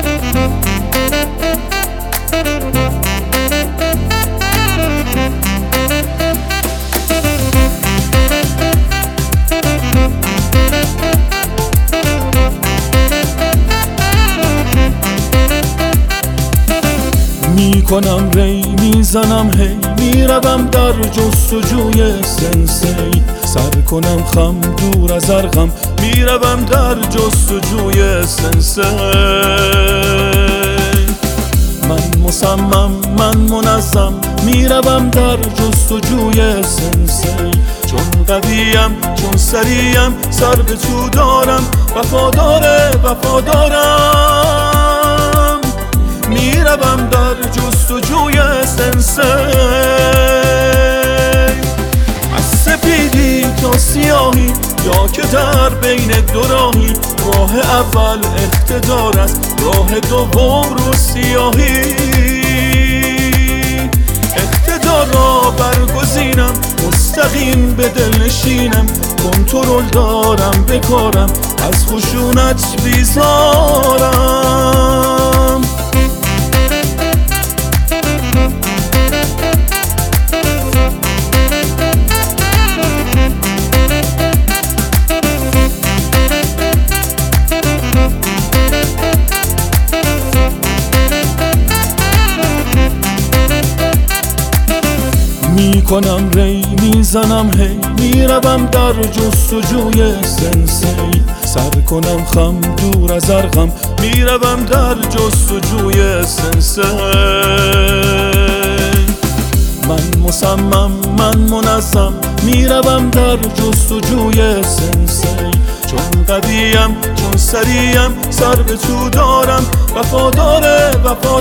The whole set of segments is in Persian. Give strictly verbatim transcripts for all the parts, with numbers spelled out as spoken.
میکنم ری میزنم هی میروم در جستجوی سنسی سر کنم خم دور از ارغم میروم در جستجوی سنسی من مصمم من منظم میروم در جستجوی سنسی چون قویم چون سریم سر به تو دارم وفاداره وفادارم میروم در جستجوی سنسی از سپیدی تا سیاهی یا که در بین دو راهی راه اول اقتدار است راه دوم رو سیاهی اقتدار را برگزینم مستقیم به دل نشینم کنترل دارم به کارم از خشونت بیزارم میکنم ری میزنم هی میروم در جستجوی سنسی سر کنم خم دور از ارغم میروم در جستجوی سنسی من مصمم من منظم میروم در جستجوی سنسی چون قویم چون سریم سر به تو دارم وفاداره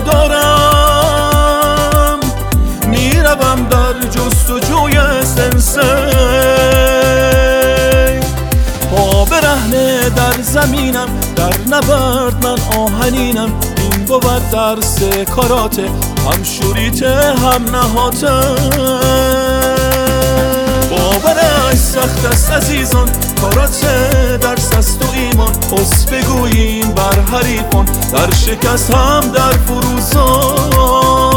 وفادارم میروم در جستجوی سنسی پا برهنه در زمینم در نبرد من آهنینم این بود درس کاراته هم شوریته هم نهاته باورش سخت است عزیزان کاراته درس است و ایمان پس بگوییم بر حریفان در شکست هم در فروزان